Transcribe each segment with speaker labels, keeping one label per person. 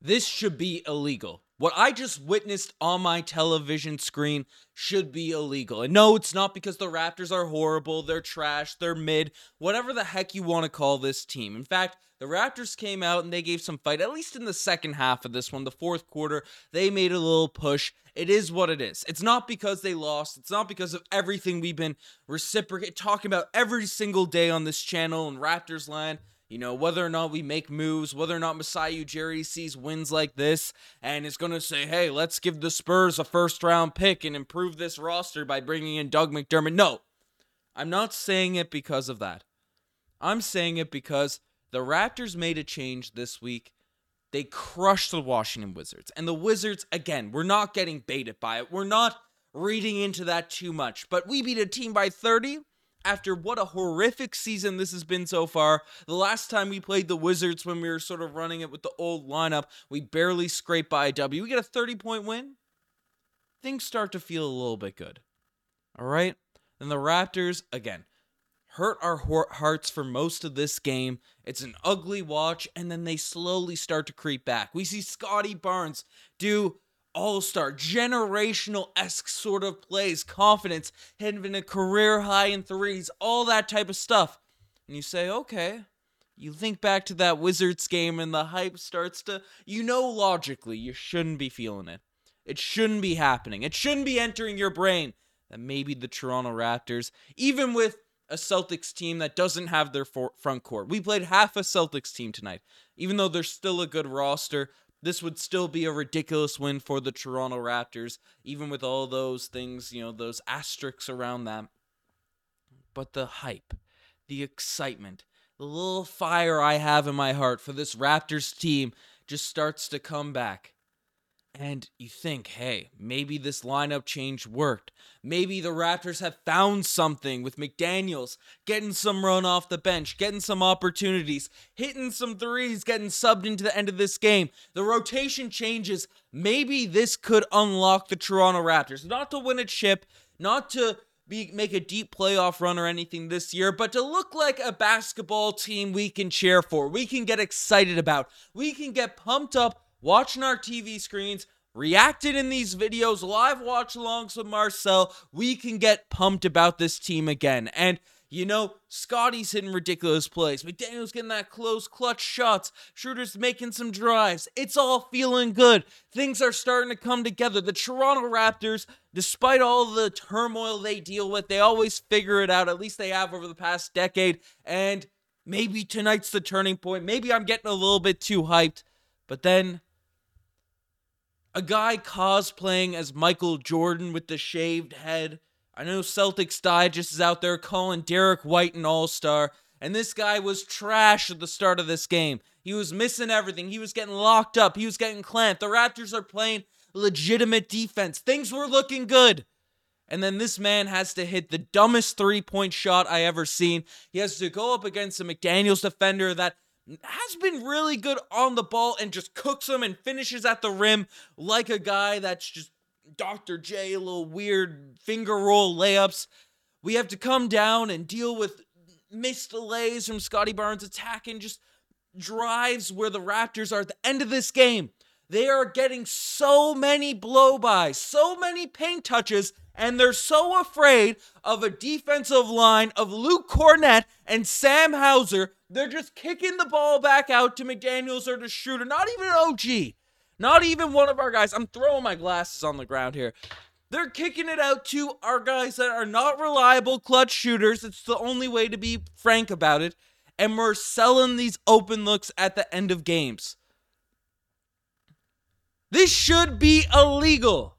Speaker 1: This should be illegal. What I just witnessed on my television screen should be illegal. And no, it's not because the Raptors are horrible, they're trash, they're mid, whatever the heck you want to call this team. In fact, the Raptors came out and they gave some fight, at least in the second half of this one, the fourth quarter. They made a little push. It is what it is. It's not because they lost. It's not because of everything we've been talking about every single day on this channel in Raptors land. You know, whether or not we make moves, whether or not Masai Ujiri sees wins like this and is going to say, hey, let's give the Spurs a first-round pick and improve this roster by bringing in Doug McDermott. No, I'm not saying it because of that. I'm saying it because the Raptors made a change this week. They crushed the Washington Wizards. And the Wizards, again, we're not getting baited by it. We're not reading into that too much. But we beat a team by 30. After what a horrific season this has been so far. The last time we played the Wizards when we were sort of running it with the old lineup, we barely scraped by a W. We get a 30-point win. Things start to feel a little bit good. All right? And the Raptors, again, hurt our hearts for most of this game. It's an ugly watch, and then they slowly start to creep back. We see Scottie Barnes do all-star, generational-esque sort of plays, confidence, hitting a career high in threes, all that type of stuff. And you say, okay, you think back to that Wizards game and the hype starts to, logically, you shouldn't be feeling it. It shouldn't be happening. It shouldn't be entering your brain that maybe the Toronto Raptors, even with a Celtics team that doesn't have their front court. We played half a Celtics team tonight. Even though they're still a good roster, this would still be a ridiculous win for the Toronto Raptors, even with all those things, those asterisks around them. But the hype, the excitement, the little fire I have in my heart for this Raptors team just starts to come back. And you think, hey, maybe this lineup change worked. Maybe the Raptors have found something with McDaniels, getting some run off the bench, getting some opportunities, hitting some threes, getting subbed into the end of this game. The rotation changes. Maybe this could unlock the Toronto Raptors. Not to win a chip, not to make a deep playoff run or anything this year, but to look like a basketball team we can cheer for, we can get excited about, we can get pumped up watching our TV screens, reacted in these videos, live watch alongs with Marcel. We can get pumped about this team again. And, Scottie's hitting ridiculous plays. McDaniel's getting that close clutch shots. Schroeder's making some drives. It's all feeling good. Things are starting to come together. The Toronto Raptors, despite all the turmoil they deal with, they always figure it out. At least they have over the past decade. And maybe tonight's the turning point. Maybe I'm getting a little bit too hyped. But then a guy cosplaying as Michael Jordan with the shaved head. I know Celtics Digest is out there calling Derek White an all-star. And this guy was trash at the start of this game. He was missing everything. He was getting locked up. He was getting clamped. The Raptors are playing legitimate defense. Things were looking good. And then this man has to hit the dumbest three-point shot I ever seen. He has to go up against a McDaniels defender that has been really good on the ball and just cooks them and finishes at the rim like a guy that's just Dr. J, a little weird finger roll layups. We have to come down and deal with missed delays from Scottie Barnes attacking just drives where the Raptors are at the end of this game. They are getting so many blow-bys, so many paint touches, and they're so afraid of a defensive line of Luke Cornett and Sam Hauser. They're just kicking the ball back out to McDaniels or to Schroeder. Not even an OG. Not even one of our guys. I'm throwing my glasses on the ground here. They're kicking it out to our guys that are not reliable clutch shooters. It's the only way to be frank about it. And we're selling these open looks at the end of games. This should be illegal.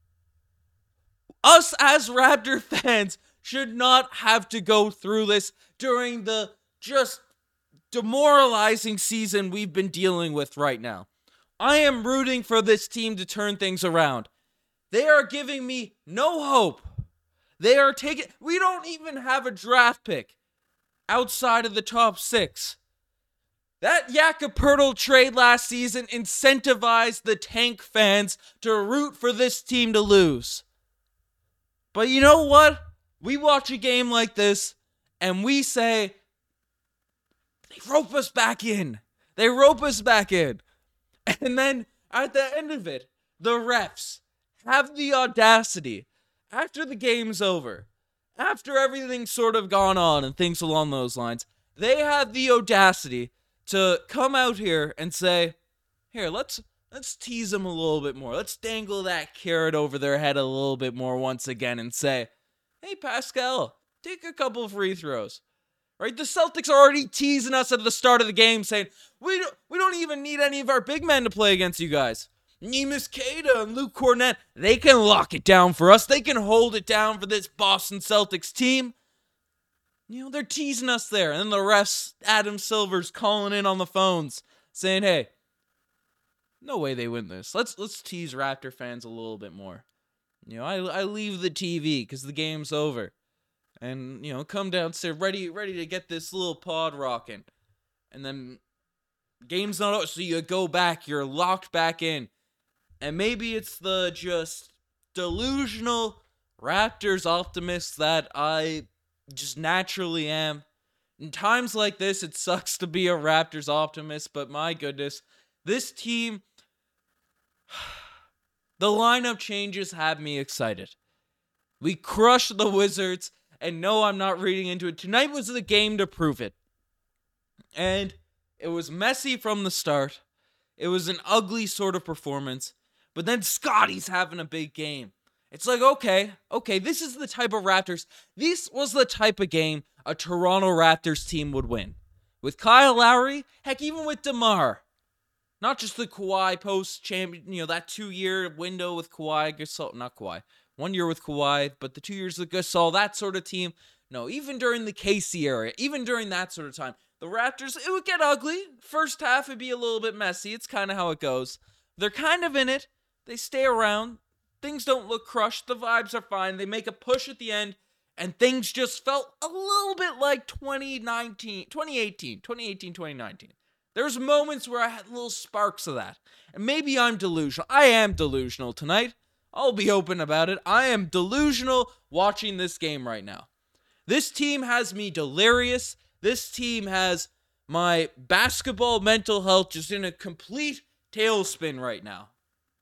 Speaker 1: Us as Raptor fans should not have to go through this during the just demoralizing season we've been dealing with right now. I am rooting for this team to turn things around. They are giving me no hope. We don't even have a draft pick outside of the top 6. That Jakob Poeltl trade last season incentivized the tank fans to root for this team to lose. But you know what? We watch a game like this and we say, they rope us back in. And then at the end of it, the refs have the audacity, after the game's over, after everything's sort of gone on and things along those lines, they have the audacity to come out here and say, here, let's tease them a little bit more. Let's dangle that carrot over their head a little bit more once again and say, hey, Pascal, take a couple free throws. Right? The Celtics are already teasing us at the start of the game saying, we don't even need any of our big men to play against you guys. Neemias Queta and Luke Cornett, they can lock it down for us. They can hold it down for this Boston Celtics team. You know, they're teasing us there. And then the refs, Adam Silver's calling in on the phones saying, hey, no way they win this. Let's tease Raptor fans a little bit more. You know, I leave the TV because the game's over. And, you know, come downstairs ready to get this little pod rocking. And then game's not over, so you go back, you're locked back in. And maybe it's the just delusional Raptors optimist that I just naturally am. In times like this, it sucks to be a Raptors optimist, but my goodness, this team, the lineup changes have me excited. We crushed the Wizards, and no, I'm not reading into it. Tonight was the game to prove it. And it was messy from the start. It was an ugly sort of performance. But then Scotty's having a big game. It's like, okay, this is the type of Raptors. This was the type of game a Toronto Raptors team would win. With Kyle Lowry, heck, even with DeMar. Not just the Kawhi post-champion, you know, that 2-year window with Kawhi, Gasol, not Kawhi. 1 year with Kawhi, but the 2 years with Gasol, that sort of team. No, even during the KC era, even during that sort of time, the Raptors, it would get ugly. First half would be a little bit messy. It's kind of how it goes. They're kind of in it. They stay around. Things don't look crushed. The vibes are fine. They make a push at the end, and things just felt a little bit like 2019. There's moments where I had little sparks of that. And maybe I'm delusional. I am delusional tonight. I'll be open about it. I am delusional watching this game right now. This team has me delirious. This team has my basketball mental health just in a complete tailspin right now.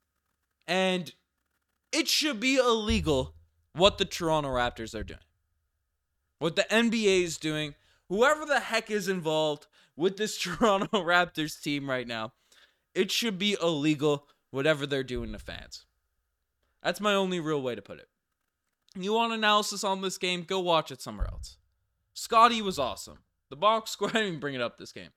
Speaker 1: And it should be illegal what the Toronto Raptors are doing. What the NBA is doing. Whoever the heck is involved with this Toronto Raptors team right now, it should be illegal whatever they're doing to fans. That's my only real way to put it. You want analysis on this game? Go watch it somewhere else. Scotty was awesome. The box score, I didn't even bring it up this game.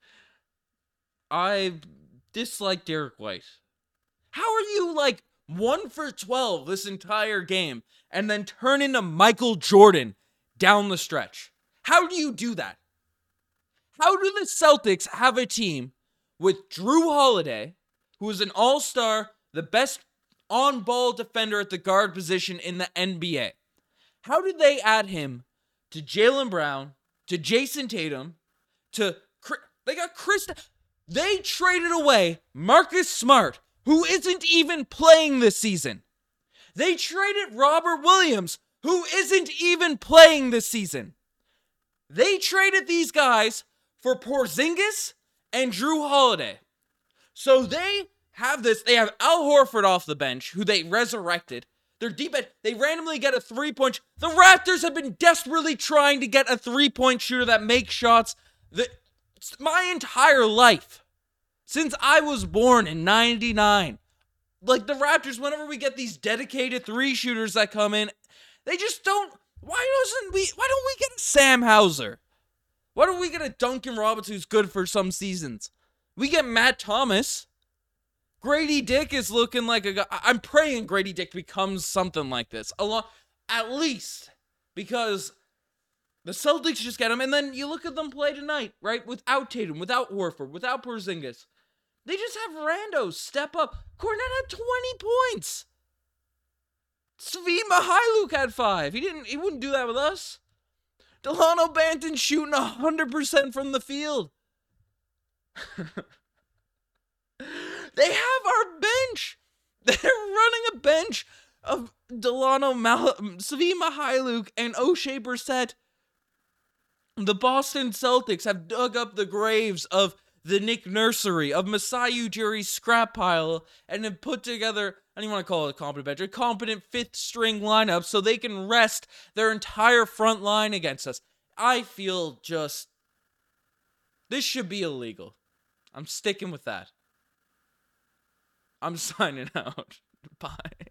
Speaker 1: I dislike Derek White. How are you like 1 for 12 this entire game and then turn into Michael Jordan down the stretch? How do you do that? How do the Celtics have a team with Drew Holiday, who is an all-star, the best on-ball defender at the guard position in the NBA? How did they add him to Jaylen Brown, to Jason Tatum, they got Chris... They traded away Marcus Smart, who isn't even playing this season. They traded Robert Williams, who isn't even playing this season. They traded these guys for Porzingis and Drew Holiday. So they have Al Horford off the bench, who they resurrected. They're deep at, they randomly get a 3-point. The Raptors have been desperately trying to get a 3-point shooter that makes shots my entire life. Since I was born in 99. Like the Raptors, whenever we get these dedicated 3 shooters that come in, they just don't, why don't we get a Sam Hauser? Why don't we get a Duncan Robinson who's good for some seasons? We get Matt Thomas. Grady Dick is looking like a guy. I'm praying Grady Dick becomes something like this. At least. Because the Celtics just get him. And then you look at them play tonight, right? Without Tatum, without Horford, without Porzingis. They just have randos step up. Cornette had 20 points. Svi Mykhailiuk had 5. He wouldn't do that with us. Delano Banton shooting 100% from the field. They have our bench. They're running a bench of Svi Mykhailiuk and O'Shea Brissett. The Boston Celtics have dug up the graves of the Nick Nursery of Masai Ujiri's scrap pile and then put together, I don't even want to call it a competent bench, a competent fifth string lineup so they can rest their entire front line against us. I feel just, this should be illegal. I'm sticking with that. I'm signing out. Bye.